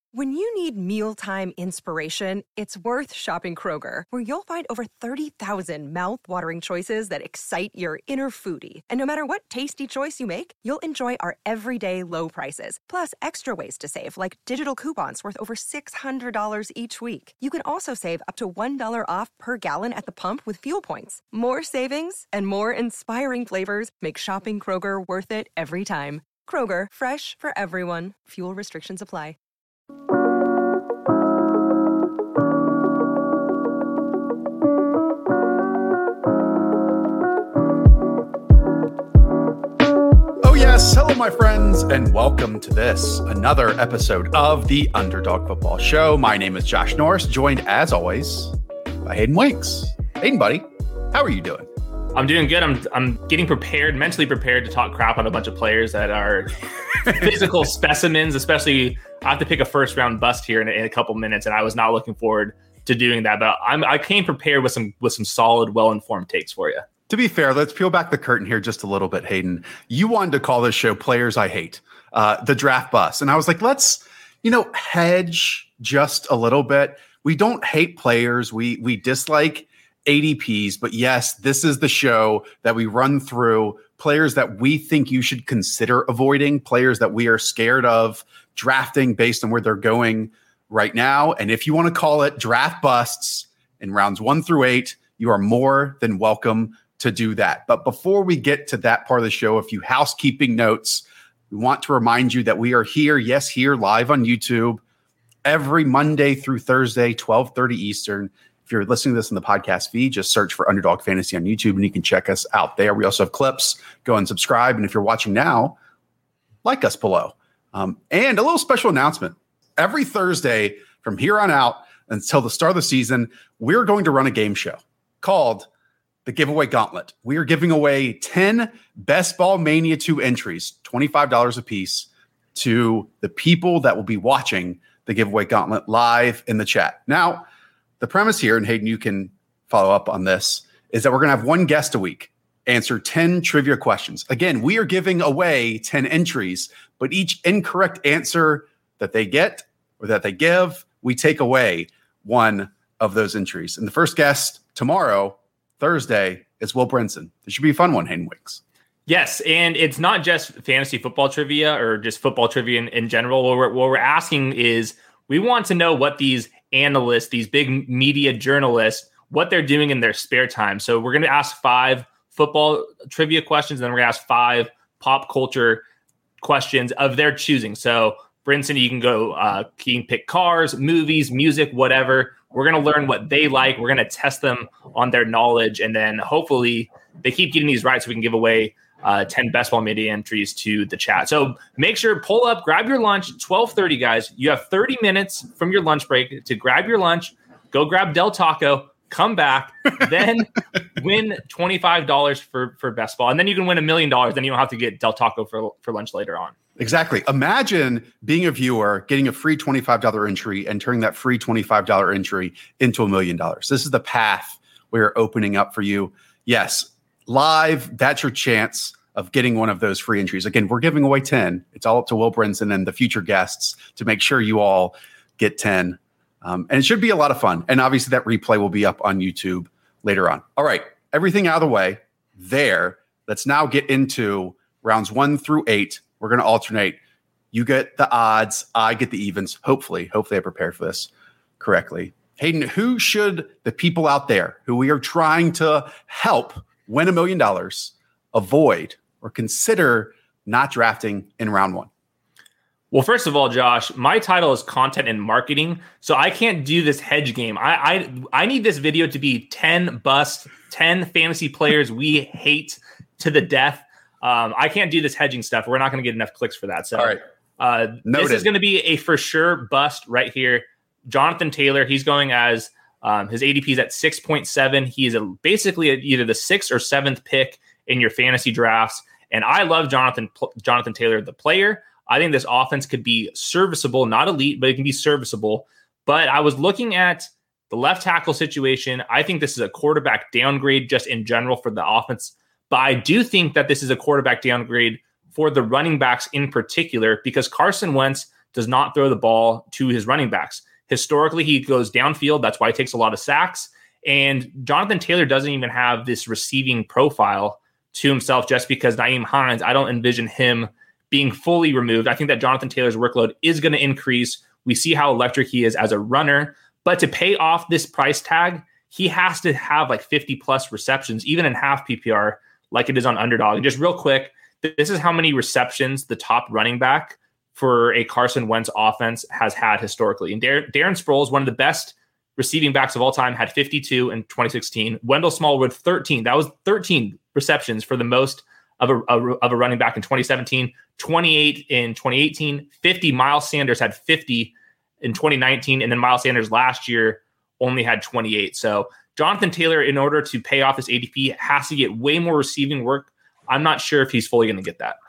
When you need mealtime inspiration, it's worth shopping Kroger, where you'll find over 30,000 mouth-watering choices that excite your inner foodie. And no matter what tasty choice you make, you'll enjoy our everyday low prices, plus extra ways to save, like digital coupons worth over $600 each week. You can also save up to $1 off per gallon at the pump with fuel points. More savings and more inspiring flavors make shopping Kroger worth it every time. Kroger, fresh for everyone. Fuel restrictions apply. Yes, hello, my friends, and welcome to another episode of the Underdog Football Show. My name is Josh Norris, joined as always by Hayden Winks. Hayden, buddy, how are you doing? I'm doing good. I'm getting prepared, mentally prepared to talk crap on a bunch of players that are physical specimens. Especially, I have to pick a first round bust here in a couple minutes, and I was not looking forward to doing that. But I came prepared with some solid, well informed takes for you. To be fair, let's peel back the curtain here just a little bit, Hayden. You wanted to call this show Players I Hate, the draft bust. And I was like, let's, hedge just a little bit. We don't hate players. We dislike ADPs. But yes, this is the show that we run through players that we think you should consider avoiding, players that we are scared of drafting based on where they're going right now. And if you want to call it draft busts in rounds 1 through 8, you are more than welcome to do that. But before we get to that part of the show, a few housekeeping notes. We want to remind you that we are here live on YouTube every Monday through Thursday, 12:30 Eastern. If you're listening to this in the podcast feed, just search for Underdog Fantasy on YouTube and you can check us out there. We also have clips. Go and subscribe. And if you're watching now, like us below. And a little special announcement. Every Thursday from here on out until the start of the season, we're going to run a game show called the Giveaway Gauntlet. We are giving away 10 Best Ball Mania 2 entries, $25 a piece, to the people that will be watching the Giveaway Gauntlet live in the chat. Now, the premise here, and Hayden, you can follow up on this, is that we're going to have one guest a week answer 10 trivia questions. Again, we are giving away 10 entries, but each incorrect answer that they get or that they give, we take away one of those entries. And the first guest tomorrow, Thursday, is Will Brinson. This should be a fun one, Hayden Winks. Yes, and it's not just fantasy football trivia or just football trivia in general. What we're asking is we want to know what these analysts, these big media journalists, what they're doing in their spare time. So we're going to ask 5 football trivia questions, and then we're going to ask 5 pop culture questions of their choosing. So, Brinson, you can go, you can pick cars, movies, music, whatever. We're going to learn what they like. We're going to test them on their knowledge. And then hopefully they keep getting these right so we can give away 10 Best Ball Media entries to the chat. So make sure, pull up, grab your lunch, 12:30, guys. You have 30 minutes from your lunch break to grab your lunch, go grab Del Taco, come back, then win $25 for Best Ball. And then you can win $1 million. Then you don't have to get Del Taco for lunch later on. Exactly. Imagine being a viewer, getting a free $25 entry and turning that free $25 entry into $1 million. This is the path we're opening up for you. Yes, live, that's your chance of getting one of those free entries. Again, we're giving away 10. It's all up to Will Brinson and the future guests to make sure you all get 10. And it should be a lot of fun. And obviously that replay will be up on YouTube later on. All right, everything out of the way there. Let's now get into rounds 1 through 8. We're going to alternate. You get the odds, I get the evens. Hopefully I prepared for this correctly. Hayden, who should the people out there who we are trying to help win $1 million avoid or consider not drafting in round 1? Well, first of all, Josh, my title is content and marketing, so I can't do this hedge game. I need this video to be 10 bust, 10 fantasy players we hate to the death. I can't do this hedging stuff. We're not going to get enough clicks for that. So, all right. This is going to be a for sure bust right here. Jonathan Taylor, he's going as his ADP is at 6.7. He is basically either the 6th or 7th pick in your fantasy drafts. And I love Jonathan Taylor, the player. I think this offense could be serviceable, not elite, but it can be serviceable. But I was looking at the left tackle situation. I think this is a quarterback downgrade just in general for the offense. But I do think that this is a quarterback downgrade for the running backs in particular, because Carson Wentz does not throw the ball to his running backs. Historically, he goes downfield. That's why he takes a lot of sacks. And Jonathan Taylor doesn't even have this receiving profile to himself just because Nyheim Hines, I don't envision him being fully removed. I think that Jonathan Taylor's workload is going to increase. We see how electric he is as a runner. But to pay off this price tag, he has to have like 50 plus receptions, even in half PPR, like it is on Underdog. And just real quick, this is how many receptions the top running back for a Carson Wentz offense has had historically. And Darren Sproles, one of the best receiving backs of all time, had 52 in 2016. Wendell Smallwood, 13. That was 13 receptions for the most of a running back in 2017, 28 in 2018, 50. Miles Sanders had 50 in 2019, and then Miles Sanders last year only had 28. So Jonathan Taylor, in order to pay off his ADP, has to get way more receiving work. I'm not sure if he's fully going to get that.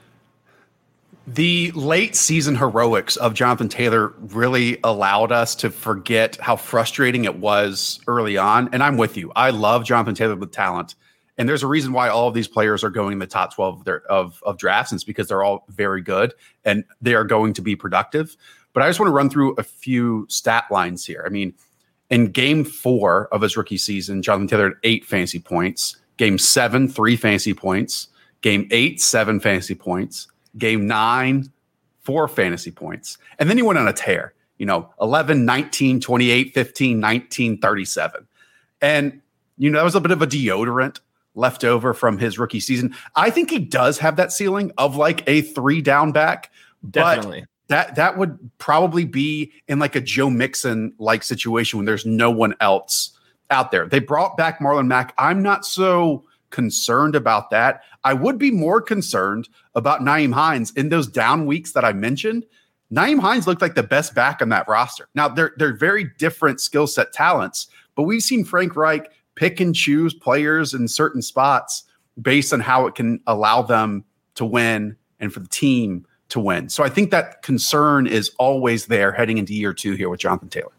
The late season heroics of Jonathan Taylor really allowed us to forget how frustrating it was early on. And I'm with you. I love Jonathan Taylor with talent. And there's a reason why all of these players are going in the top 12 of drafts. And it's because they're all very good and they are going to be productive. But I just want to run through a few stat lines here. I mean, in game 4 of his rookie season, Jonathan Taylor had 8 fantasy points. Game 7, 3 fantasy points. Game 8, 7 fantasy points. Game 9, 4 fantasy points. And then he went on a tear, 11, 19, 28, 15, 19, 37. And, that was a bit of a deodorant left over from his rookie season. I think he does have that ceiling of like a 3 down back. Definitely. But that would probably be in like a Joe Mixon like situation when there's no one else out there. They brought back Marlon Mack. I'm not so concerned about that. I would be more concerned about Nyheim Hines in those down weeks that I mentioned. Nyheim Hines looked like the best back on that roster. Now they're very different skill set talents, but we've seen Frank Reich pick and choose players in certain spots based on how it can allow them to win and for the team to win. So I think that concern is always there heading into year 2 here with Jonathan Taylor.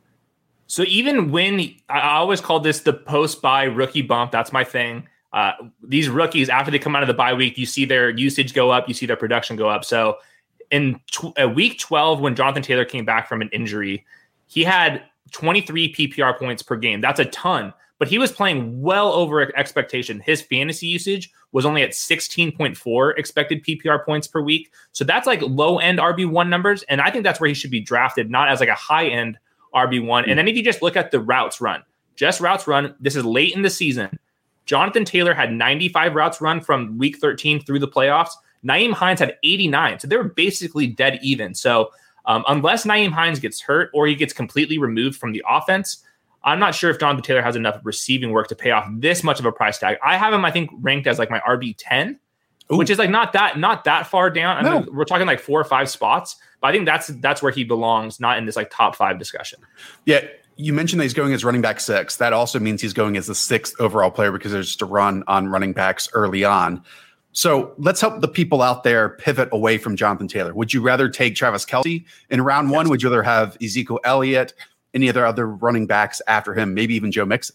So even when I always call this the post-bye rookie bump, that's my thing. These rookies, after they come out of the bye week, you see their usage go up, you see their production go up. So in week 12, when Jonathan Taylor came back from an injury, he had 23 PPR points per game. That's a ton, but he was playing well over expectation. His fantasy usage was only at 16.4 expected PPR points per week. So that's like low-end RB1 numbers, and I think that's where he should be drafted, not as like a high-end RB1. And then if you just look at the routes run, this is late in the season. Jonathan Taylor had 95 routes run from week 13 through the playoffs. Nyheim Hines had 89. So they were basically dead even. So unless Nyheim Hines gets hurt or he gets completely removed from the offense, I'm not sure if Jonathan Taylor has enough receiving work to pay off this much of a price tag. I have him, I think, ranked as like my RB10, which is like not that far down. I mean, we're talking like 4 or 5 spots, but I think that's where he belongs, not in this like top 5 discussion. Yeah. You mentioned that he's going as running back 6. That also means he's going as the 6th overall player because there's just a run on running backs early on. So let's help the people out there pivot away from Jonathan Taylor. Would you rather take Travis Kelce in round 1? Would you rather have Ezekiel Elliott, any other running backs after him, maybe even Joe Mixon?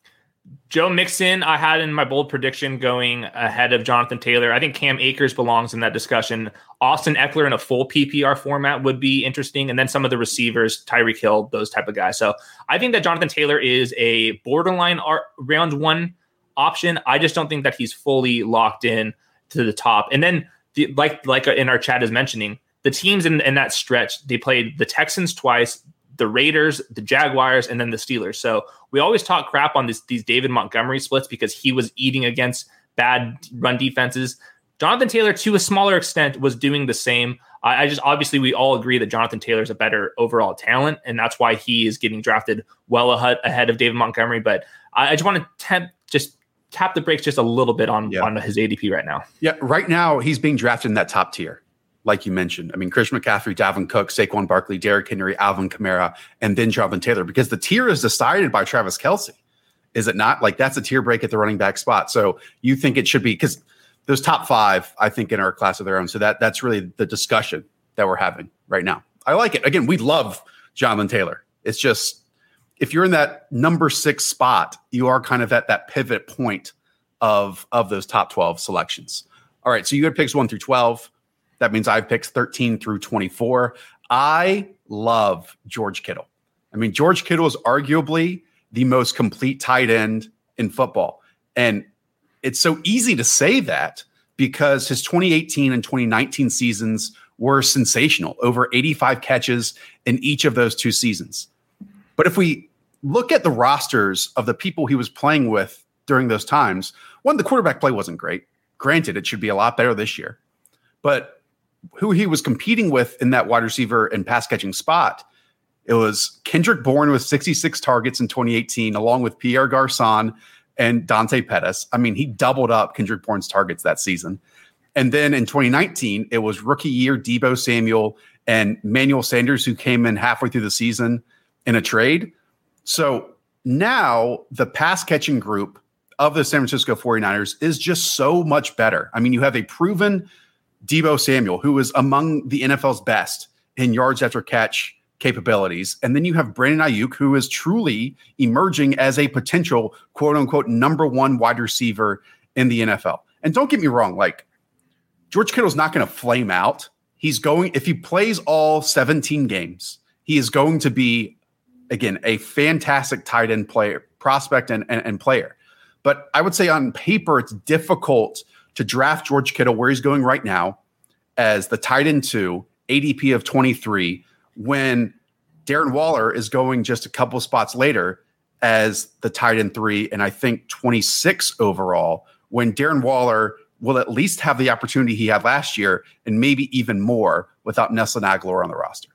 Joe Mixon, I had in my bold prediction going ahead of Jonathan Taylor. I think Cam Akers belongs in that discussion. Austin Eckler in a full PPR format would be interesting. And then some of the receivers, Tyreek Hill, those type of guys. So I think that Jonathan Taylor is a borderline round 1 option. I just don't think that he's fully locked in to the top. And then like in our chat is mentioning, the teams in that stretch, they played the Texans twice, the Raiders, the Jaguars, and then the Steelers. So we always talk crap on these David Montgomery splits because he was eating against bad run defenses. Jonathan Taylor, to a smaller extent, was doing the same. Obviously, we all agree that Jonathan Taylor is a better overall talent, and that's why he is getting drafted well ahead of David Montgomery. But I just want to tap the brakes just a little bit on his ADP right now. Yeah, right now he's being drafted in that top tier. Like you mentioned, I mean, Christian McCaffrey, Dalvin Cook, Saquon Barkley, Derrick Henry, Alvin Kamara, and then Jonathan Taylor, because the tier is decided by Travis Kelce. Is it not? Like that's a tier break at the running back spot. So you think it should be, because those top 5, I think, in our class of their own. So that's really the discussion that we're having right now. I like it. Again, we love Jonathan Taylor. It's just, if you're in that number 6 spot, you are kind of at that pivot point of those top 12 selections. All right. So you got picks 1 through 12. That means I have picks 13 through 24. I love George Kittle. I mean, George Kittle is arguably the most complete tight end in football. And it's so easy to say that because his 2018 and 2019 seasons were sensational, over 85 catches in each of those two seasons. But if we look at the rosters of the people he was playing with during those times, one, the quarterback play wasn't great. Granted, it should be a lot better this year. But who he was competing with in that wide receiver and pass catching spot, it was Kendrick Bourne with 66 targets in 2018, along with Pierre Garçon and Dante Pettis. I mean, he doubled up Kendrick Bourne's targets that season. And then in 2019, it was rookie year Deebo Samuel and Manuel Sanders, who came in halfway through the season in a trade. So now the pass catching group of the San Francisco 49ers is just so much better. I mean, you have a proven Deebo Samuel, who is among the NFL's best in yards after catch capabilities. And then you have Brandon Ayuk, who is truly emerging as a potential quote unquote number one wide receiver in the NFL. And don't get me wrong, like George Kittle's not going to flame out. He's going, if he plays all 17 games, he is going to be, again, a fantastic tight end player, prospect and player. But I would say on paper, it's difficult to draft George Kittle where he's going right now as the tight end 2, ADP of 23, when Darren Waller is going just a couple spots later as the tight end 3, and I think 26 overall, when Darren Waller will at least have the opportunity he had last year and maybe even more without Nelson Aguilar on the roster.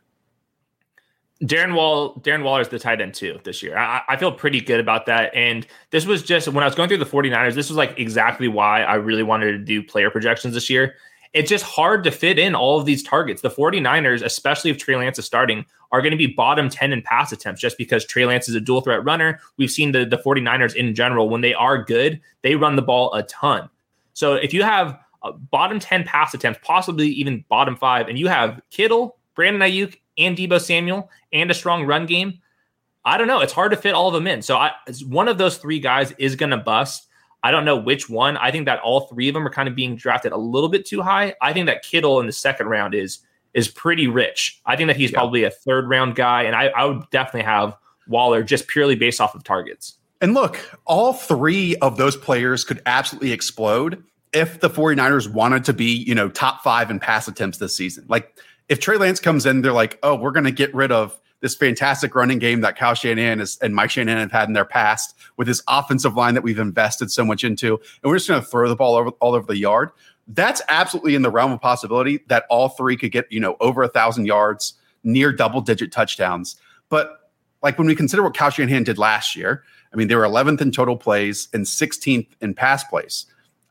Darren Waller is the tight end 2 this year. I feel pretty good about that. And this was just, when I was going through the 49ers, this was like exactly why I really wanted to do player projections this year. It's just hard to fit in all of these targets. The 49ers, especially if Trey Lance is starting, are going to be bottom 10 in pass attempts just because Trey Lance is a dual threat runner. We've seen the 49ers in general, when they are good, they run the ball a ton. So if you have a bottom 10 pass attempts, possibly even bottom 5, and you have Kittle, Brandon Ayuk, and Deebo Samuel, and a strong run game, I don't know. It's hard to fit all of them in. So one of those 3 guys is going to bust. I don't know which one. I think that all 3 of them are kind of being drafted a little bit too high. I think that Kittle in the second round is pretty rich. I think that he's probably a third round guy, and I would definitely have Waller just purely based off of targets. And look, all 3 of those players could absolutely explode if the 49ers wanted to be, top 5 in pass attempts this season. Like if Trey Lance comes in, they're like, oh, we're going to get rid of this fantastic running game that Kyle Shanahan and Mike Shanahan have had in their past with this offensive line that we've invested so much into, and we're just going to throw the ball all over the yard. That's absolutely in the realm of possibility that all 3 could get, over 1,000 yards, near double-digit touchdowns. But like when we consider what Kyle Shanahan did last year, I mean, they were 11th in total plays and 16th in pass plays.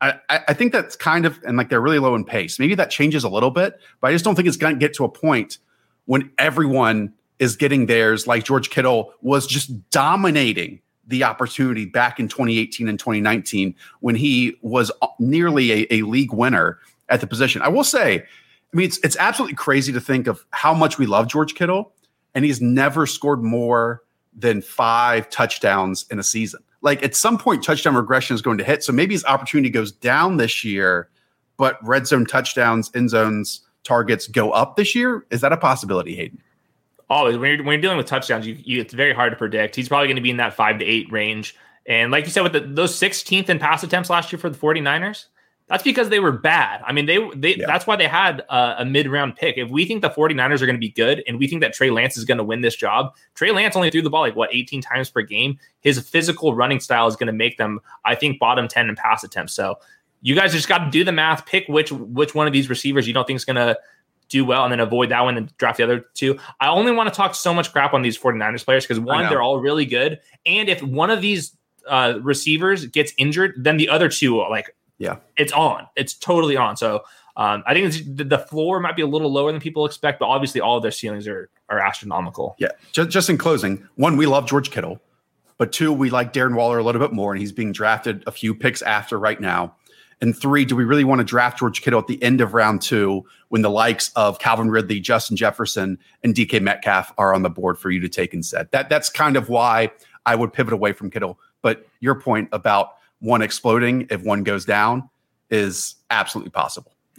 I think that's kind of, and like they're really low in pace. Maybe that changes a little bit, but I just don't think it's going to get to a point when everyone is getting theirs, like George Kittle was just dominating the opportunity back in 2018 and 2019 when he was nearly a league winner at the position. I will say, I mean, it's absolutely crazy to think of how much we love George Kittle, and he's never scored more than 5 touchdowns in a season. Like at some point, touchdown regression is going to hit. So maybe his opportunity goes down this year, but red zone touchdowns, end zones, targets go up this year. Is that a possibility, Hayden? Always, when you're dealing with touchdowns, it's very hard to predict. He's probably going to be in that 5 to 8 range. And like you said, with those 16th in pass attempts last year for the 49ers, that's because they were bad. I mean, that's why they had a mid-round pick. If we think the 49ers are going to be good and we think that Trey Lance is going to win this job, Trey Lance only threw the ball 18 times per game. His physical running style is going to make them, I think, bottom 10 in pass attempts. So you guys just got to do the math, pick which one of these receivers you don't think is going to do well, and then avoid that one and draft the other 2. I only want to talk so much crap on these 49ers players because, one, they're all really good. And if one of these receivers gets injured, then the other 2 it's on. It's totally on. So I think the floor might be a little lower than people expect, but obviously all of their ceilings are astronomical. Yeah. Just in closing, 1, we love George Kittle, but 2, we like Darren Waller a little bit more, and he's being drafted a few picks after right now. And 3, do we really want to draft George Kittle at the end of round 2 when the likes of Calvin Ridley, Justin Jefferson, and DK Metcalf are on the board for you to take instead? That's kind of why I would pivot away from Kittle. But your point about one exploding if one goes down is absolutely possible.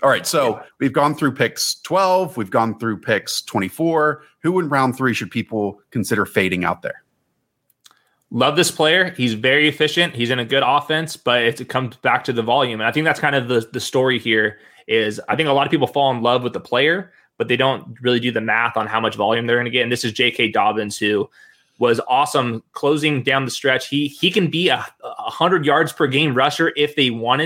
All right, so we've gone through picks 12. We've gone through picks 24. Who in round 3 should people consider fading out there? Love this player. He's very efficient. He's in a good offense, but it comes back to the volume. And I think that's kind of the story here is I think a lot of people fall in love with the player, but they don't really do the math on how much volume they're going to get. And this is J.K. Dobbins, who was awesome closing down the stretch. He can be a 100 yards per game rusher if they want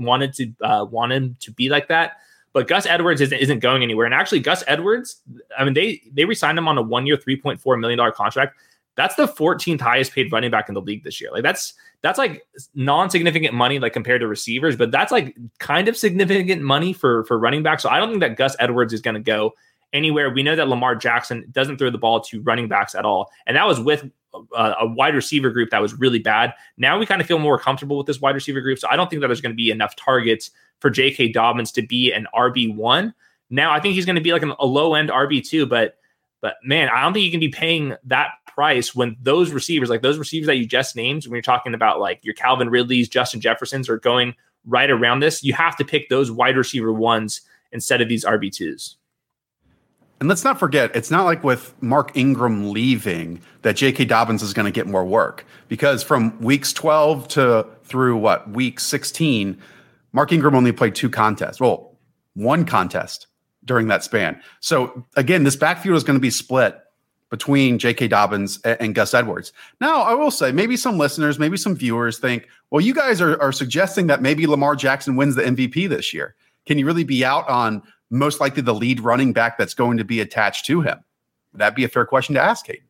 him to be like that. But Gus Edwards isn't going anywhere. And actually, Gus Edwards, I mean, they re-signed him on a 1-year, $3.4 million contract. That's the 14th highest paid running back in the league this year. Like that's like non-significant money, like compared to receivers, but that's like kind of significant money for running back. So I don't think that Gus Edwards is going to go anywhere. We know that Lamar Jackson doesn't throw the ball to running backs at all. And that was with a wide receiver group that was really bad. Now we kind of feel more comfortable with this wide receiver group. So I don't think that there's going to be enough targets for J.K. Dobbins to be an RB1. Now I think he's going to be like a low-end RB2, but man, I don't think you can be paying that price when those receivers that you just named, when you're talking about like your Calvin Ridleys, Justin Jeffersons are going right around this. You have to pick those wide receiver ones instead of these RB2s. And let's not forget, it's not like with Mark Ingram leaving that J.K. Dobbins is going to get more work, because from weeks 12 through week 16, Mark Ingram only played 2 contests. Well, 1 contest during that span. So again, this backfield is going to be split between J.K. Dobbins and Gus Edwards. Now, I will say, maybe some listeners, maybe some viewers think, well, you guys are suggesting that maybe Lamar Jackson wins the MVP this year. Can you really be out on most likely the lead running back that's going to be attached to him? Would that be a fair question to ask, Hayden?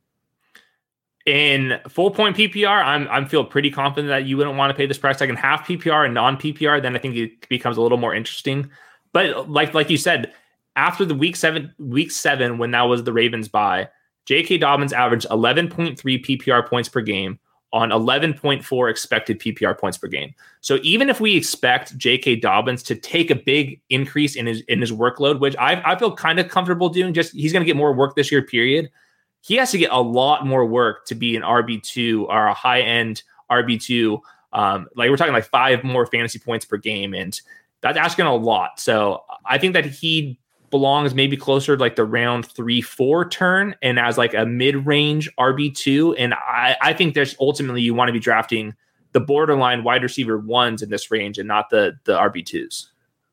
In full point PPR, I'm feel pretty confident that you wouldn't want to pay this price. Like in half PPR and non PPR, then I think it becomes a little more interesting. But like you said, after the week seven, when that was the Ravens bye, J.K. Dobbins averaged 11.3 PPR points per game on 11.4 expected PPR points per game. So even if we expect J.K. Dobbins to take a big increase in his workload, which I feel kind of comfortable doing, just he's going to get more work this year, period. He has to get a lot more work to be an RB2 or a high-end RB2. Like we're talking like 5 more fantasy points per game, and that's asking a lot. So I think that he belongs maybe closer to like the round 3-4 turn and as like a mid-range RB2. And I think there's ultimately you want to be drafting the borderline wide receiver 1s in this range and not the RB2s.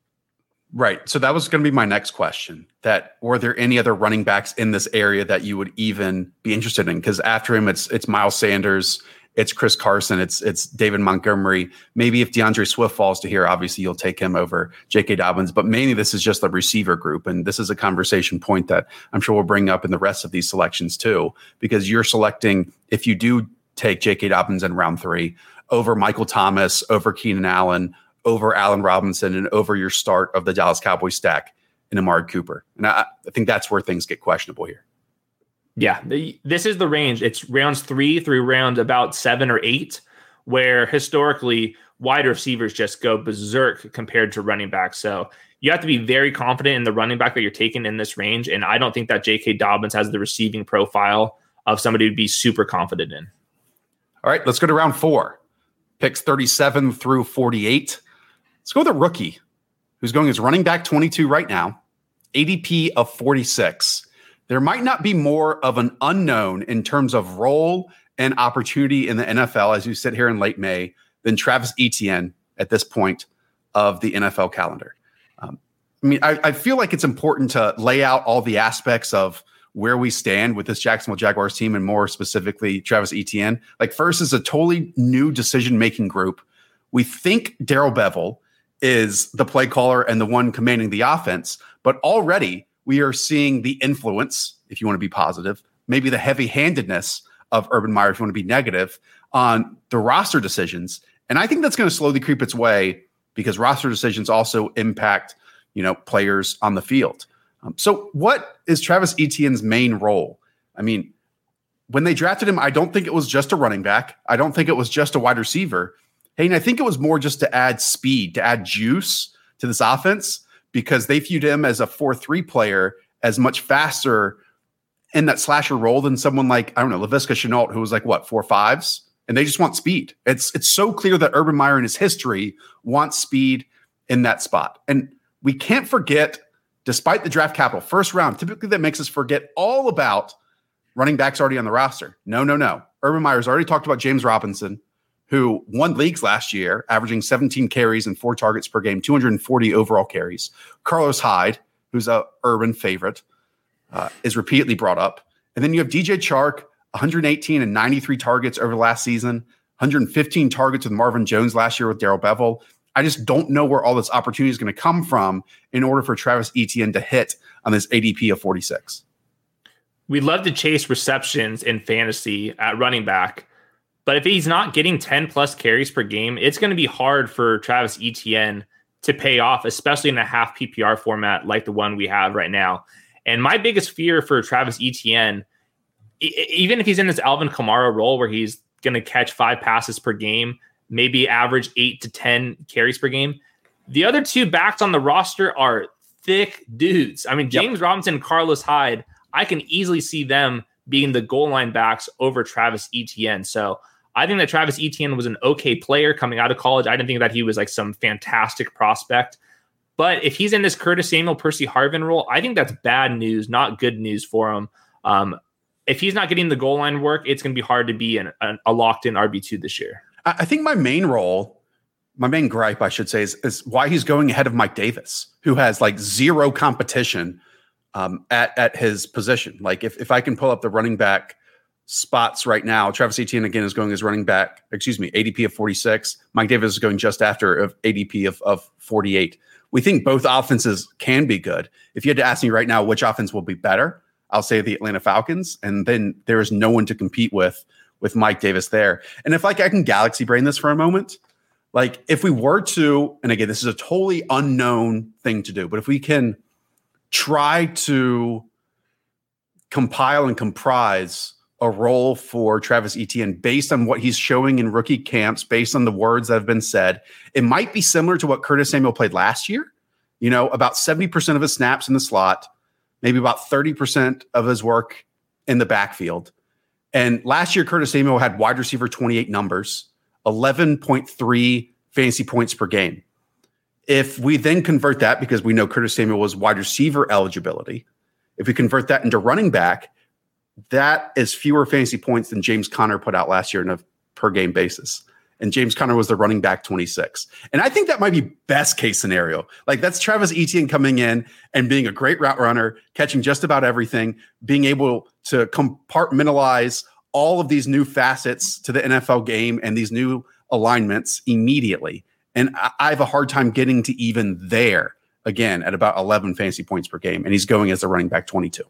Right. So that was going to be my next question, that were there any other running backs in this area that you would even be interested in? Because after him, it's Miles Sanders, it's Chris Carson, it's David Montgomery. Maybe if DeAndre Swift falls to here, obviously you'll take him over J.K. Dobbins. But mainly this is just the receiver group. And this is a conversation point that I'm sure we'll bring up in the rest of these selections too, because you're selecting, if you do take J.K. Dobbins in round 3, over Michael Thomas, over Keenan Allen, over Allen Robinson, and over your start of the Dallas Cowboys stack in Amari Cooper. And I think that's where things get questionable here. Yeah, this is the range. It's rounds 3 through round about 7 or 8, where historically wide receivers just go berserk compared to running backs. So you have to be very confident in the running back that you're taking in this range. And I don't think that J.K. Dobbins has the receiving profile of somebody to be super confident in. All right, let's go to round 4. Picks 37 through 48. Let's go with a rookie who's going as running back 22 right now, ADP of 46. There might not be more of an unknown in terms of role and opportunity in the NFL as you sit here in late May than Travis Etienne at this point of the NFL calendar. I feel like it's important to lay out all the aspects of where we stand with this Jacksonville Jaguars team, and more specifically Travis Etienne. Like, first is a totally new decision-making group. We think Darrell Bevell is the play caller and the one commanding the offense, but already we are seeing the influence, if you want to be positive, maybe the heavy-handedness of Urban Meyer, if you want to be negative, on the roster decisions. And I think that's going to slowly creep its way, because roster decisions also impact, players on the field. So what is Travis Etienne's main role? I mean, when they drafted him, I don't think it was just a running back. I don't think it was just a wide receiver. Hey, and I think it was more just to add speed, to add juice to this offense, because they viewed him as a 4-3 player as much faster in that slasher role than someone like, Laviska Shenault, who was like, 4.5s? And they just want speed. It's so clear that Urban Meyer in his history wants speed in that spot. And we can't forget, despite the draft capital, first round, typically that makes us forget all about running backs already on the roster. No. Urban Meyer's already talked about James Robinson, who won leagues last year, averaging 17 carries and 4 targets per game, 240 overall carries. Carlos Hyde, who's a Urban favorite, is repeatedly brought up. And then you have DJ Chark, 118 and 93 targets over last season, 115 targets with Marvin Jones last year with Darrell Bevel. I just don't know where all this opportunity is going to come from in order for Travis Etienne to hit on this ADP of 46. We'd love to chase receptions in fantasy at running back, but if he's not getting 10 plus carries per game, it's going to be hard for Travis Etienne to pay off, especially in a half PPR format like the one we have right now. And my biggest fear for Travis Etienne, even if he's in this Alvin Kamara role where he's going to catch 5 passes per game, maybe average 8 to 10 carries per game, the other 2 backs on the roster are thick dudes. I mean, James Robinson and Carlos Hyde, I can easily see them being the goal line backs over Travis Etienne. So I think that Travis Etienne was an okay player coming out of college. I didn't think that he was like some fantastic prospect. But if he's in this Curtis Samuel, Percy Harvin role, I think that's bad news, not good news for him. If he's not getting the goal line work, it's going to be hard to be a locked-in RB2 this year. I think my main gripe, I should say, is why he's going ahead of Mike Davis, who has like zero competition at his position. Like if I can pull up the running back spots right now, Travis Etienne again is going as running back, ADP of 46. Mike Davis is going just after of ADP of 48. We think both offenses can be good. If you had to ask me right now which offense will be better, I'll say the Atlanta Falcons, and then there is no one to compete with Mike Davis there. And if I can galaxy brain this for a moment, like if we were to, and again, this is a totally unknown thing to do, but if we can try to compile and comprise a role for Travis Etienne based on what he's showing in rookie camps, based on the words that have been said, it might be similar to what Curtis Samuel played last year. About 70% of his snaps in the slot, maybe about 30% of his work in the backfield. And last year, Curtis Samuel had wide receiver 28 numbers, 11.3 fantasy points per game. If we then convert that, because we know Curtis Samuel was wide receiver eligibility, if we convert that into running back, that is fewer fantasy points than James Conner put out last year on a per game basis. And James Conner was the running back 26. And I think that might be best case scenario. Like that's Travis Etienne coming in and being a great route runner, catching just about everything, being able to compartmentalize all of these new facets to the NFL game and these new alignments immediately. And I have a hard time getting to even there again at about 11 fantasy points per game. And he's going as a running back 22.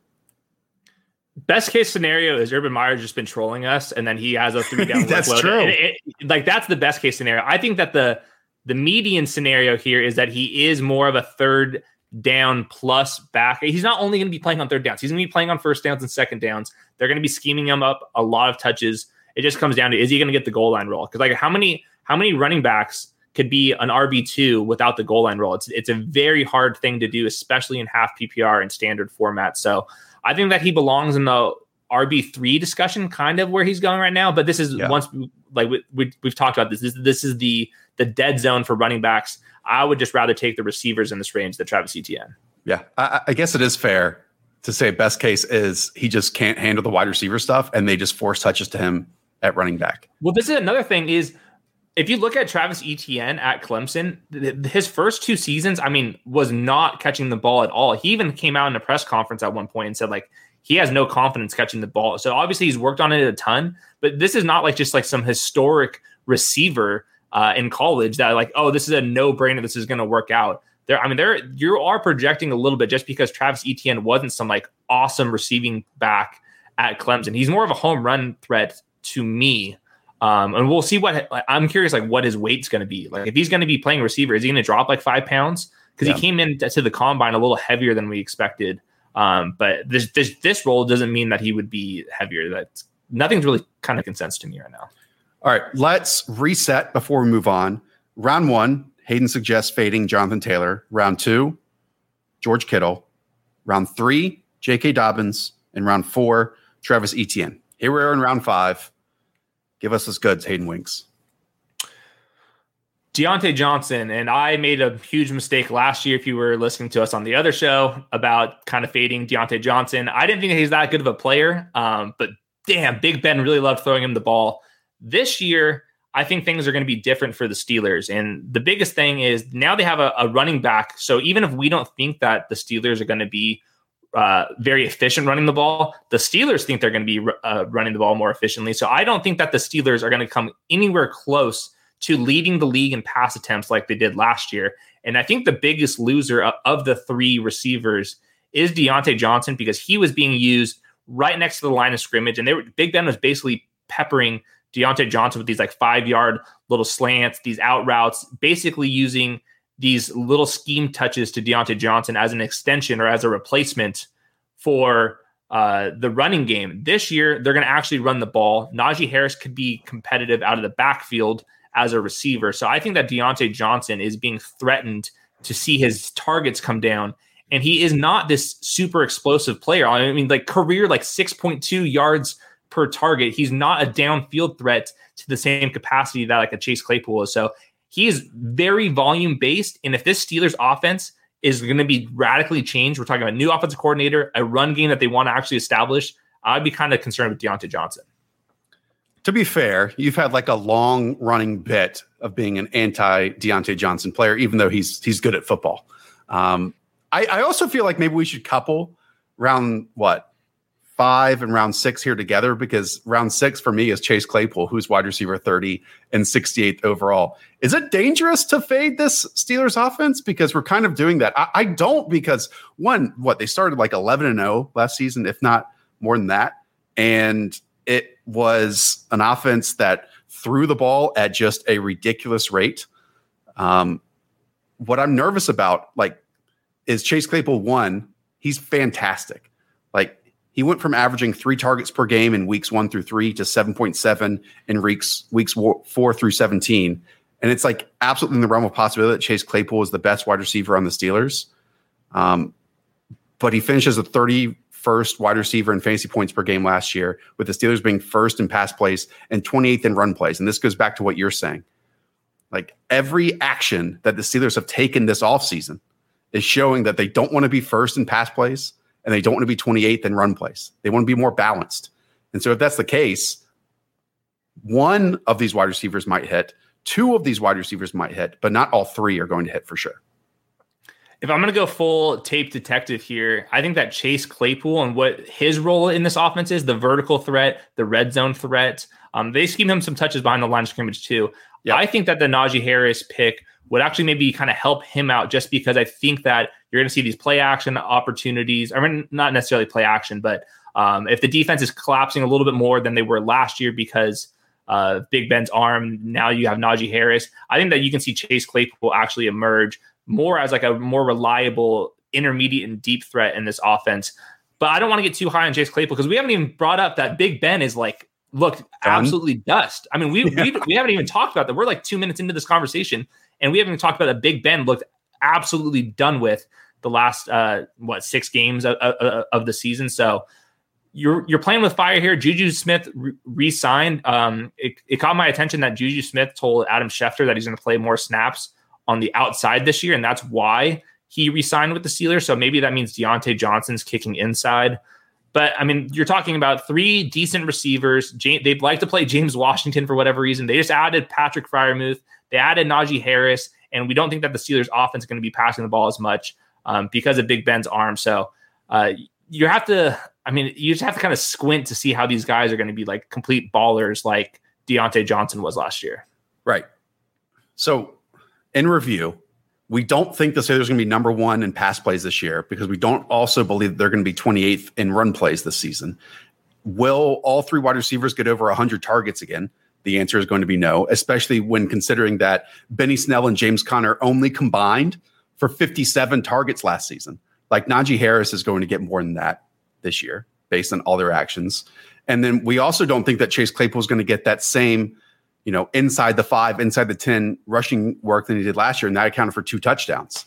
Best case scenario is Urban Meyer just been trolling us, and then he has a 3-down That's workload. true. That's the best case scenario. I think that the median scenario here is that he is more of a 3rd down plus back. He's not only going to be playing on 3rd downs. He's going to be playing on 1st downs and 2nd downs. They're going to be scheming him up a lot of touches. It just comes down to, is he going to get the goal line roll? Because like how many running backs could be an RB2 without the goal line roll? It's a very hard thing to do, especially in half PPR and standard format. So I think that he belongs in the RB3 discussion, kind of where he's going right now. But this is once like we've talked about this. This is the dead zone for running backs. I would just rather take the receivers in this range than Travis Etienne. Yeah, I guess it is fair to say best case is he just can't handle the wide receiver stuff, and they just force touches to him at running back. Well, this is another thing is, if you look at Travis Etienne at Clemson, his first 2 seasons, was not catching the ball at all. He even came out in a press conference at one point and said, like, he has no confidence catching the ball. So obviously he's worked on it a ton, but this is not like just like some historic receiver in college that like, oh, this is a no-brainer. This is going to work out. You are projecting a little bit just because Travis Etienne wasn't some like awesome receiving back at Clemson. He's more of a home run threat to me. And we'll see I'm curious, like what his weight's going to be. Like if he's going to be playing receiver, is he going to drop like 5 pounds? Because he came into the combine a little heavier than we expected. But this role doesn't mean that he would be heavier. Nothing's really kind of consensus to me right now. All right, let's reset before we move on. Round 1, Hayden suggests fading Jonathan Taylor. Round 2, George Kittle. Round 3, J.K. Dobbins. And round 4, Travis Etienne. Here we are in round 5. Give us his goods, Hayden Winks. Diontae Johnson, and I made a huge mistake last year if you were listening to us on the other show about kind of fading Diontae Johnson. I didn't think he's that good of a player, but damn, Big Ben really loved throwing him the ball. This year, I think things are going to be different for the Steelers. And the biggest thing is now they have a running back. So even if we don't think that the Steelers are going to be very efficient running the ball, the Steelers think they're going to be running the ball more efficiently. So I don't think that the Steelers are going to come anywhere close to leading the league in pass attempts like they did last year. And I think the biggest loser of the three receivers is Diontae Johnson, because he was being used right next to the line of scrimmage. And Big Ben was basically peppering Diontae Johnson with these like 5-yard little slants, these out routes, basically using these little scheme touches to Diontae Johnson as an extension or as a replacement for the running game. This year, they're going to actually run the ball. Najee Harris could be competitive out of the backfield as a receiver. So I think that Diontae Johnson is being threatened to see his targets come down. And he is not this super explosive player. I mean, like career, like 6.2 yards per target. He's not a downfield threat to the same capacity that like a Chase Claypool is. So he is very volume based. And if this Steelers offense is going to be radically changed, we're talking about a new offensive coordinator, a run game that they want to actually establish, I'd be kind of concerned with Diontae Johnson. To be fair, you've had like a long running bit of being an anti Diontae Johnson player, even though he's good at football. I also feel like maybe we should couple round 5 and round 6 here together, because round 6 for me is Chase Claypool, who's wide receiver 30 and 68th overall. Is it dangerous to fade this Steelers offense? Because we're kind of doing that. I don't, because they started like 11-0 last season, if not more than that. And it was an offense that threw the ball at just a ridiculous rate. What I'm nervous about, is Chase Claypool. He's fantastic. He went from averaging 3 targets per game in weeks 1 through 3 to 7.7 in weeks 4 through 17. And it's absolutely in the realm of possibility that Chase Claypool is the best wide receiver on the Steelers. But he finishes a 31st wide receiver in fantasy points per game last year, with the Steelers being first in pass plays and 28th in run plays. And this goes back to what you're saying. Every action that the Steelers have taken this offseason is showing that they don't want to be first in pass plays and they don't want to be 28th in run plays. They want to be more balanced. And so if that's the case, one of these wide receivers might hit, 2 of these wide receivers might hit, but not all 3 are going to hit for sure. If I'm going to go full tape detective here, I think that Chase Claypool and what his role in this offense is, the vertical threat, the red zone threat, they scheme him some touches behind the line of scrimmage too. Yep. I think that the Najee Harris pick would actually maybe kind of help him out, just because I think that you're going to see these play action opportunities. I mean, not necessarily play action, but if the defense is collapsing a little bit more than they were last year because Big Ben's arm, now you have Najee Harris. I think that you can see Chase Claypool actually emerge more as a more reliable intermediate and deep threat in this offense. But I don't want to get too high on Chase Claypool, because we haven't even brought up that Big Ben is absolutely dust. I mean, we haven't even talked about that. We're 2 minutes into this conversation, and we haven't even talked about that Big Ben looked absolutely done with the last 6 games of the season. So you're playing with fire here. Juju Smith re-signed. It caught my attention that Juju Smith told Adam Schefter that he's going to play more snaps on the outside this year, and that's why he re-signed with the Steelers. So maybe that means Diontae Johnson's kicking inside. But, I mean, you're talking about 3 decent receivers. They'd like to play James Washington for whatever reason. They just added Patrick Freiermuth. They added Najee Harris, and we don't think that the Steelers' offense is going to be passing the ball as much because of Big Ben's arm. So you just have to kind of squint to see how these guys are going to be complete ballers like Diontae Johnson was last year. Right. So, in review, we don't think the Steelers are going to be number 1 in pass plays this year, because we don't also believe they're going to be 28th in run plays this season. Will all 3 wide receivers get over 100 targets again? The answer is going to be no, especially when considering that Benny Snell and James Conner only combined for 57 targets last season. Najee Harris is going to get more than that this year based on all their actions. And then we also don't think that Chase Claypool is going to get that same inside the 5, inside the 10 rushing work than he did last year. And that accounted for 2 touchdowns.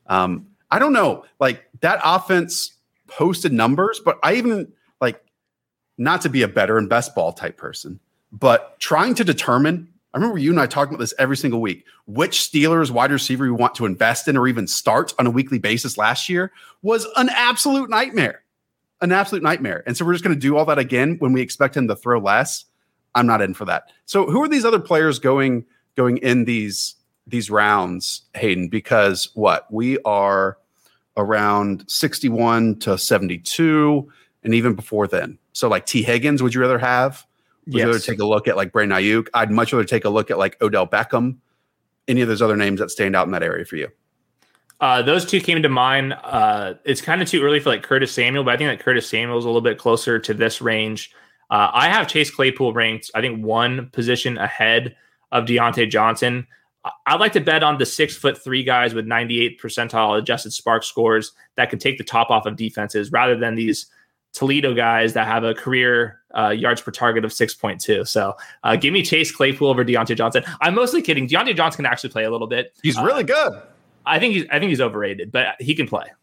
I don't know, that offense posted numbers, but I even not to be a better and best ball type person, but trying to determine I remember you and I talking about this every single week. Which Steelers wide receiver you want to invest in or even start on a weekly basis last year was an absolute nightmare. An absolute nightmare. And so we're just going to do all that again when we expect him to throw less. I'm not in for that. So who are these other players going in these rounds, Hayden? Because we are around 61 to 72, and even before then. So like T. Higgins, would you rather have? Would you rather take a look at like Brandon Ayuk? I'd much rather take a look at like Odell Beckham. Any of those other names that stand out in that area for you? Those two came to mind. It's kind of too early for like Curtis Samuel, but I think that Curtis Samuel is a little bit closer to this range. I have Chase Claypool ranked, I think, one position ahead of Deontay Johnson. I'd like to bet on the 6'3" guys with 98th percentile adjusted spark scores that could take the top off of defenses rather than these Toledo guys that have a career yards per target of 6.2. So give me Chase Claypool over Deontay Johnson. I'm mostly kidding. Deontay Johnson can actually play a little bit. He's really good. I think he's overrated, but he can play.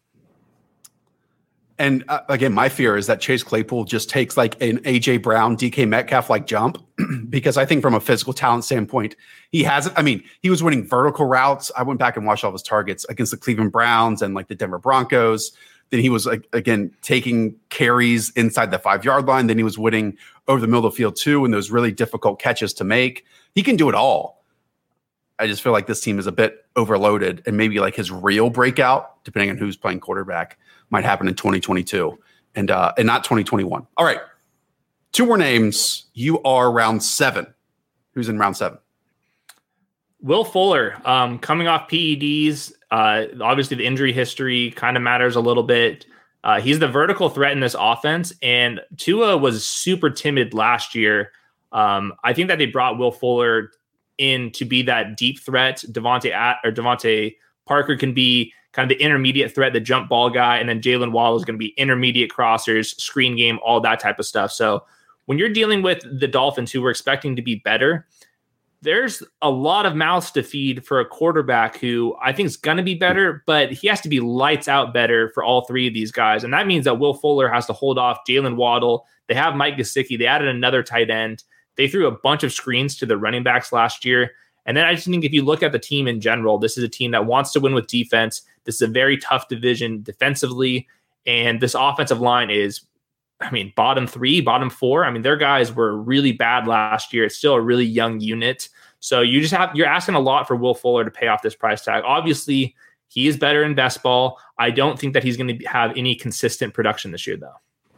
And again, my fear is that Chase Claypool just takes like an AJ Brown, DK Metcalf like jump, because I think from a physical talent standpoint, he has. I mean, he was winning vertical routes. I went back and watched all of his targets against the Cleveland Browns and like the Denver Broncos. Then he was again taking carries inside the 5-yard line. Then he was winning over the middle of the field too, and those really difficult catches to make. He can do it all. I just feel like this team is a bit overloaded, and maybe like his real breakout, depending on who's playing quarterback, might happen in 2022 and not 2021. All right. 2 more names. You are round 7. Who's in round 7? Will Fuller, coming off PEDs. Obviously, the injury history kind of matters a little bit. He's the vertical threat in this offense, and Tua was super timid last year. I think that they brought Will Fuller in to be that deep threat. Devontae Parker can be kind of the intermediate threat, the jump ball guy, and then Jalen Waddle is going to be intermediate crossers, screen game, all that type of stuff. So when you're dealing with the Dolphins, who we're expecting to be better, there's a lot of mouths to feed for a quarterback who I think is going to be better, but he has to be lights out better for all 3 of these guys. And that means that Will Fuller has to hold off Jalen Waddle. They have Mike Gesicki. They added another tight end. They threw a bunch of screens to the running backs last year. And then I just think if you look at the team in general, this is a team that wants to win with defense. This is a very tough division defensively. And this offensive line is, bottom 3, bottom 4. Their guys were really bad last year. It's still a really young unit. So you're asking a lot for Will Fuller to pay off this price tag. Obviously, he is better in best ball. I don't think that he's going to have any consistent production this year, though.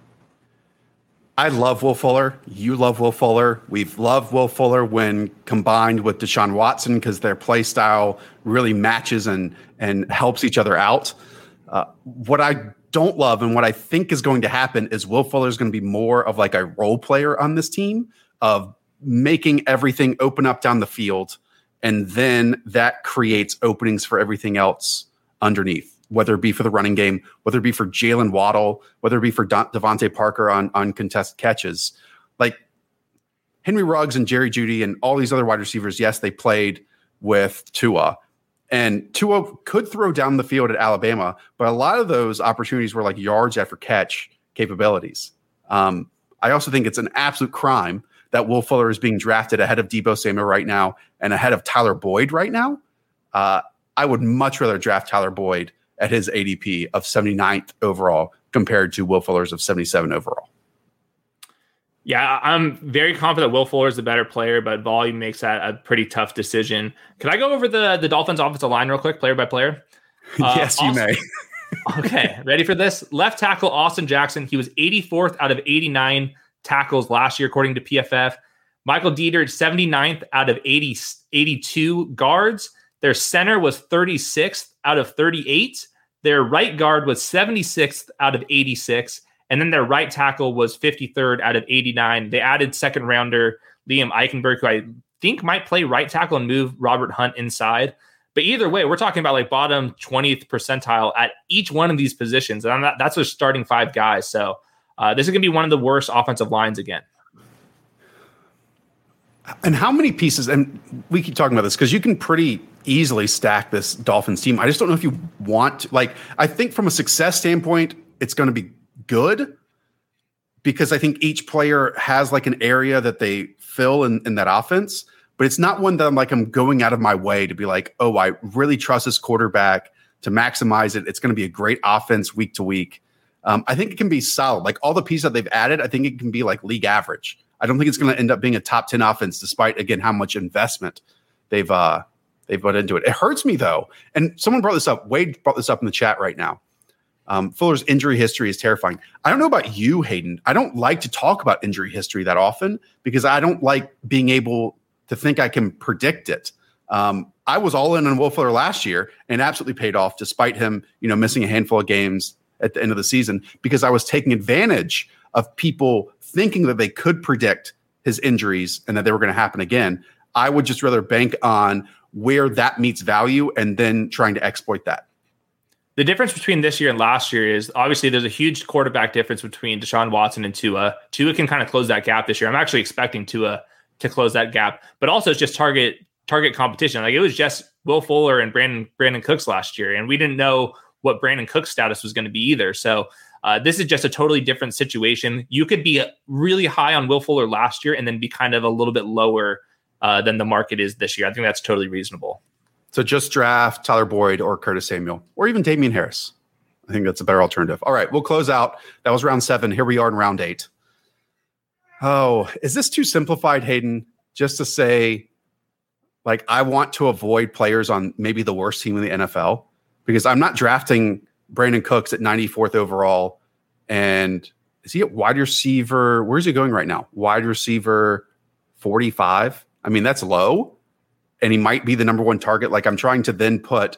I love Will Fuller. You love Will Fuller. We've loved Will Fuller when combined with Deshaun Watson because their play style really matches and helps each other out. What I don't love and what I think is going to happen is Will Fuller is going to be more of like a role player on this team of making everything open up down the field. And then that creates openings for everything else underneath, whether it be for the running game, whether it be for Jalen Waddle, whether it be for Devontae Parker on contested catches. Like Henry Ruggs and Jerry Jeudy and all these other wide receivers, yes, they played with Tua. And Tua could throw down the field at Alabama, but a lot of those opportunities were like yards after catch capabilities. I also think it's an absolute crime that Will Fuller is being drafted ahead of Deebo Samuel right now and ahead of Tyler Boyd right now. I would much rather draft Tyler Boyd at his ADP of 79th overall compared to Will Fuller's of 77 overall. Yeah, I'm very confident Will Fuller is the better player, but volume makes that a pretty tough decision. Can I go over the Dolphins offensive line real quick, player by player? Yes, you may. Okay, ready for this? Left tackle Austin Jackson. He was 84th out of 89 tackles last year, according to PFF. Michael Dieter, 79th out of 82 guards. Their center was 36th out of 38. Their right guard was 76th out of 86. And then their right tackle was 53rd out of 89. They added second rounder Liam Eichenberg, who I think might play right tackle and move Robert Hunt inside. But either way, we're talking about like bottom 20th percentile at each one of these positions. And that's their starting 5 guys. So this is going to be one of the worst offensive lines again. And how many pieces, and we keep talking about this because you can pretty easily stack this Dolphins team. I just don't know if you want to, like, I think from a success standpoint, it's going to be good because I think each player has like an area that they fill in that offense. but it's not one that I'm going out of my way to be like, oh, I really trust this quarterback to maximize it. It's going to be a great offense week to week. I think it can be solid. Like all the pieces that they've added, I think it can be like league average. I don't think it's going to end up being a top 10 offense, despite, again, how much investment they've put into it. It hurts me, though. And someone brought this up. Wade brought this up in the chat right now. Fuller's injury history is terrifying. I don't know about you, Hayden. I don't like to talk about injury history that often because I don't like being able to think I can predict it. I was all in on Will Fuller last year and absolutely paid off despite him, missing a handful of games at the end of the season because I was taking advantage of people thinking that they could predict his injuries and that they were going to happen again. I would just rather bank on where that meets value and then trying to exploit that. The difference between this year and last year is obviously there's a huge quarterback difference between Deshaun Watson and Tua. Tua can kind of close that gap this year. I'm actually expecting Tua to close that gap, but also it's just target competition. Like it was just Will Fuller and Brandon Cooks last year, and we didn't know what Brandon Cooks' status was going to be either. So this is just a totally different situation. You could be really high on Will Fuller last year and then be kind of a little bit lower than the market is this year. I think that's totally reasonable. So just draft Tyler Boyd or Curtis Samuel or even Damian Harris. I think that's a better alternative. All right, we'll close out. That was round 7. Here we are in round 8. Oh, is this too simplified, Hayden? Just to say, like, I want to avoid players on maybe the worst team in the NFL because I'm not drafting Brandon Cooks at 94th overall. And is he at wide receiver? Where's he going right now? Wide receiver 45. I mean, that's low. And he might be the number one target. Like I'm trying to then put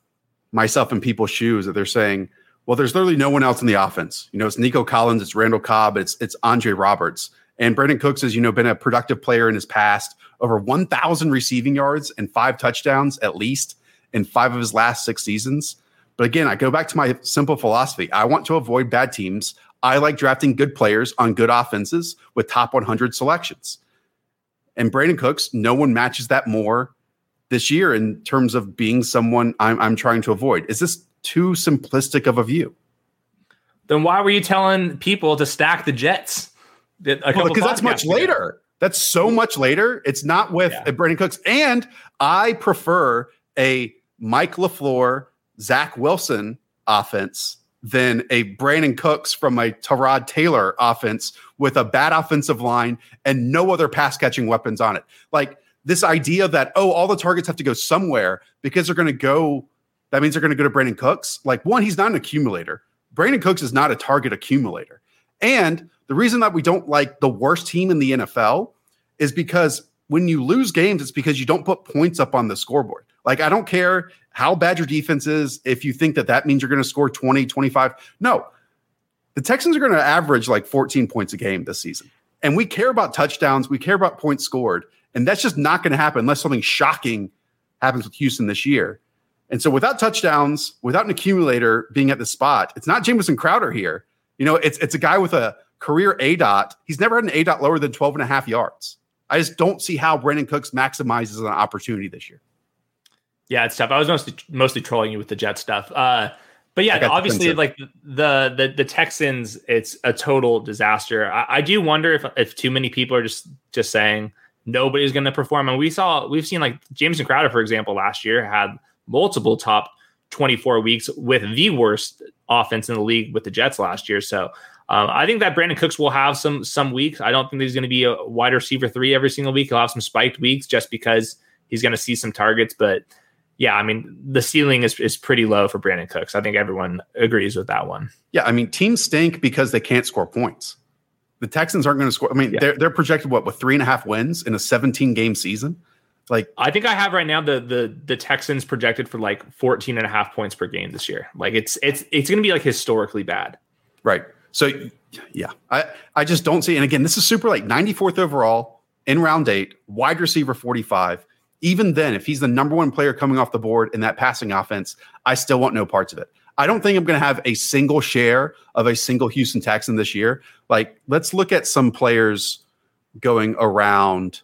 myself in people's shoes that they're saying, well, there's literally no one else in the offense. It's Nico Collins, it's Randall Cobb, it's Andre Roberts. And Brandon Cooks has, been a productive player in his past, over 1,000 receiving yards and 5 touchdowns at least in 5 of his last 6 seasons. But again, I go back to my simple philosophy. I want to avoid bad teams. I like drafting good players on good offenses with top 100 selections. And Brandon Cooks, no one matches that more this year in terms of being someone I'm trying to avoid. Is this too simplistic of a view? Then why were you telling people to stack the Jets? Because that's much later. That's so much later. It's not with Brandon Cooks. And I prefer a Mike LaFleur, Zach Wilson offense than a Brandon Cooks from a Tyrod Taylor offense with a bad offensive line and no other pass catching weapons on it. Like this idea that, all the targets have to go somewhere because that means they're going to go to Brandon Cooks. Like one, he's not an accumulator. Brandon Cooks is not a target accumulator. And the reason that we don't like the worst team in the NFL is because when you lose games, it's because you don't put points up on the scoreboard. Like, I don't care how bad your defense is. If you think that means you're going to score 20, 25. No, the Texans are going to average like 14 points a game this season. And we care about touchdowns. We care about points scored. And that's just not going to happen unless something shocking happens with Houston this year. And so without touchdowns, without an accumulator being at the spot, it's not Jamison Crowder here. It's a guy with a career ADOT. He's never had an ADOT lower than 12.5 yards. I just don't see how Brandon Cooks maximizes an opportunity this year. Yeah, it's tough. I was mostly trolling you with the Jet stuff. But yeah, obviously, like the Texans, it's a total disaster. I do wonder if too many people are just saying nobody's going to perform. And we've seen like Jamison Crowder, for example, last year had multiple top 24 weeks with the worst offense in the league with the Jets last year. So I think that Brandon Cooks will have some weeks. I don't think he's going to be a wide receiver 3 every single week. He'll have some spiked weeks just because he's going to see some targets. But yeah, I mean, the ceiling is pretty low for Brandon Cooks. I think everyone agrees with that one. Yeah, I mean, teams stink because they can't score points. The Texans aren't going to score. I mean, they're projected with 3.5 wins in a 17-game season. Like, I think I have right now the Texans projected for like 14.5 points per game this year. Like it's going to be like historically bad. Right. So yeah, I just don't see. And again, this is super like 94th overall in round 8, wide receiver 45. Even then, if he's the number one player coming off the board in that passing offense, I still want no parts of it. I don't think I'm going to have a single share of a single Houston Texan this year. Like, let's look at some players going around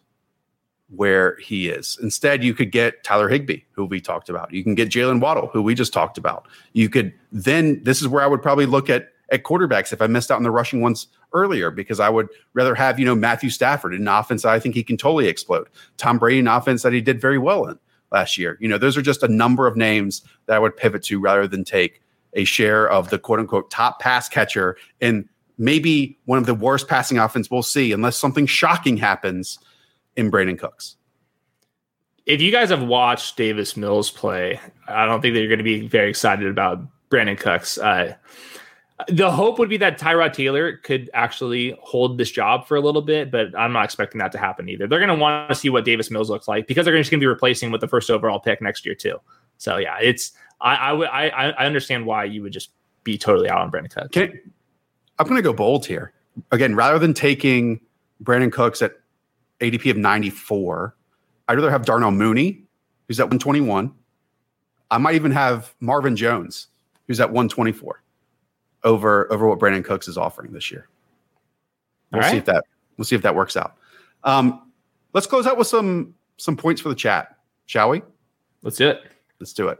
where he is. Instead, you could get Tyler Higbee, who we talked about. You can get Jalen Waddle, who we just talked about. You could then, this is where I would probably look at at quarterbacks if I missed out on the rushing ones earlier, because I would rather have, Matthew Stafford in an offense that I think he can totally explode. Tom Brady in an offense that he did very well in last year. Those are just a number of names that I would pivot to rather than take a share of the quote unquote top pass catcher and maybe one of the worst passing offense we'll see unless something shocking happens in Brandin Cooks. If you guys have watched Davis Mills play, I don't think that you're going to be very excited about Brandin Cooks. The hope would be that Tyrod Taylor could actually hold this job for a little bit, but I'm not expecting that to happen either. They're going to want to see what Davis Mills looks like because they're just going to be replacing with the first overall pick next year too. So yeah, I understand why you would just be totally out on Brandin Cooks. I'm going to go bold here again. Rather than taking Brandin Cooks at ADP of 94, I'd rather have Darnell Mooney, who's at 121. I might even have Marvin Jones, who's at 124, over what Brandin Cooks is offering this year. We'll see if that works out. Let's close out with some points for the chat, shall we? Let's do it. Let's do it.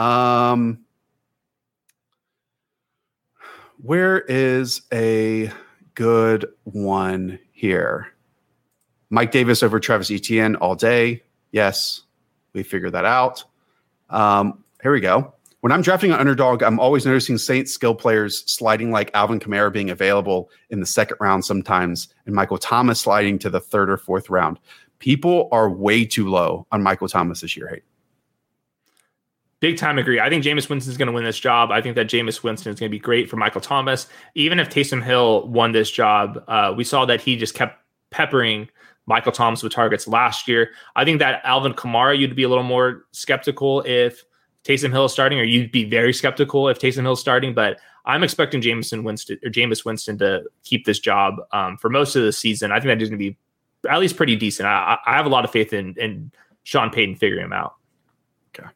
Where is a good one here? Mike Davis over Travis Etienne all day. Yes, we figured that out. Here we go. When I'm drafting an underdog, I'm always noticing Saints skill players sliding, like Alvin Kamara being available in the second round sometimes, and Michael Thomas sliding to the third or fourth round. People are way too low on Michael Thomas this year. Hey, big time agree. I think Jameis Winston is going to win this job. I think that Jameis Winston is going to be great for Michael Thomas. Even if Taysom Hill won this job, we saw that he just kept peppering Michael Thomas with targets last year. I think that Alvin Kamara, you'd be a little more skeptical if Taysom Hill is starting, or you'd be very skeptical if Taysom Hill is starting. But I'm expecting Jameis Winston to keep this job for most of the season. I think that is going to be at least pretty decent. I have a lot of faith in Sean Payton figuring him out. Okay.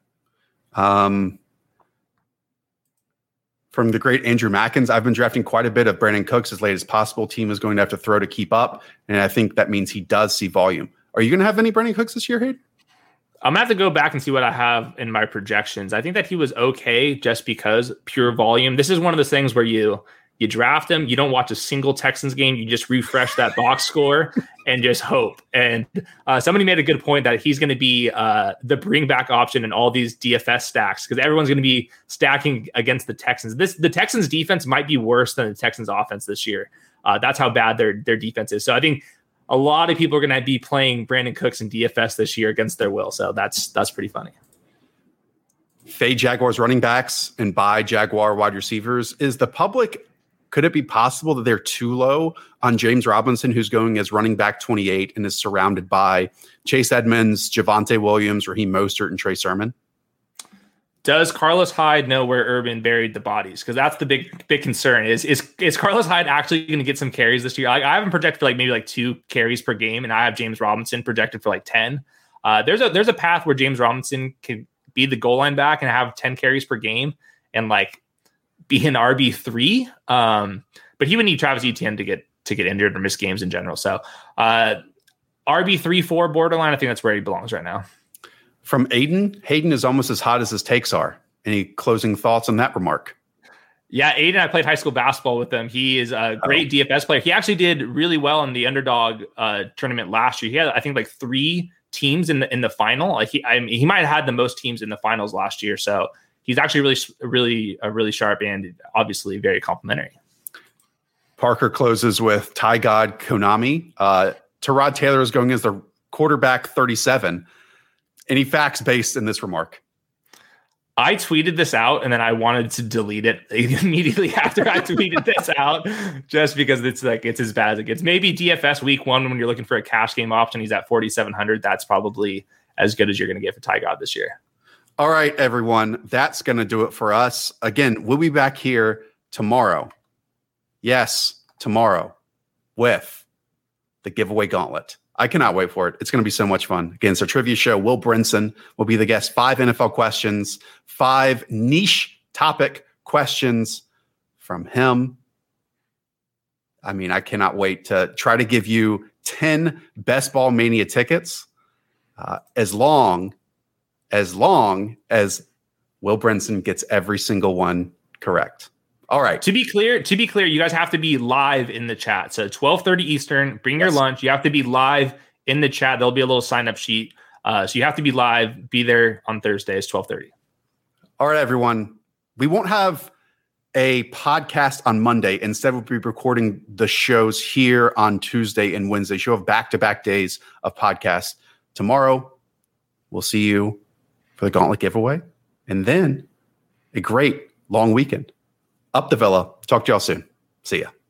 From the great Andrew Mackins, I've been drafting quite a bit of Brandin Cooks as late as possible. Team is going to have to throw to keep up, and I think that means he does see volume. Are you going to have any Brandin Cooks this year, Hayden? I'm going to have to go back and see what I have in my projections. I think that he was okay just because pure volume. This is one of those things where you draft him, you don't watch a single Texans game, you just refresh that box score and just hope. And somebody made a good point that he's going to be the bring back option in all these DFS stacks because everyone's going to be stacking against the Texans. The Texans defense might be worse than the Texans offense this year. That's how bad their defense is. So I think a lot of people are going to be playing Brandin Cooks in DFS this year against their will. So that's pretty funny. Fade Jaguars running backs and buy Jaguar wide receivers. Could it be possible that they're too low on James Robinson, who's going as running back 28 and is surrounded by Chase Edmonds, Javonte Williams, Raheem Mostert, and Trey Sermon? Does Carlos Hyde know where Urban buried the bodies? Because that's the big concern. Is Carlos Hyde actually going to get some carries this year? I have him projected for maybe 2 carries per game, and I have James Robinson projected for 10. There's a path where James Robinson can be the goal line back and have 10 carries per game and be an RB3. But he would need Travis Etienne to get injured or miss games in general. So RB3-4 borderline, I think that's where he belongs right now. From Aiden, Hayden is almost as hot as his takes are. Any closing thoughts on that remark? Yeah, Aiden, I played high school basketball with him. He is a great DFS player. He actually did really well in the underdog tournament last year. He had, I think, 3 teams in the final. He might have had the most teams in the finals last year. So he's actually really sharp and obviously very complimentary. Parker closes with Ty God Konami. Tyrod Taylor is going as the quarterback 37. Any facts based in this remark? I tweeted this out and then I wanted to delete it immediately after I tweeted this out, just because it's as bad as it gets. Maybe DFS week 1 when you're looking for a cash game option, he's at 4,700. That's probably as good as you're going to get for Ty God this year. All right, everyone. That's going to do it for us. Again, we'll be back here tomorrow. Yes, tomorrow with the giveaway gauntlet. I cannot wait for it. It's going to be so much fun. Again, it's our trivia show. Will Brinson will be the guest. 5 NFL questions, 5 niche topic questions from him. I mean, I cannot wait to try to give you 10 Best Ball Mania tickets as long as Will Brinson gets every single one correct. All right. To be clear, you guys have to be live in the chat. So 12:30 Eastern, bring your lunch. You have to be live in the chat. There'll be a little sign-up sheet. So you have to be live, be there on Thursdays, 12:30. All right, everyone. We won't have a podcast on Monday. Instead, we'll be recording the shows here on Tuesday and Wednesday. You'll have back-to-back days of podcasts. Tomorrow, we'll see you for the Gauntlet giveaway. And then a great long weekend. Up the Villa. Talk to y'all soon. See ya.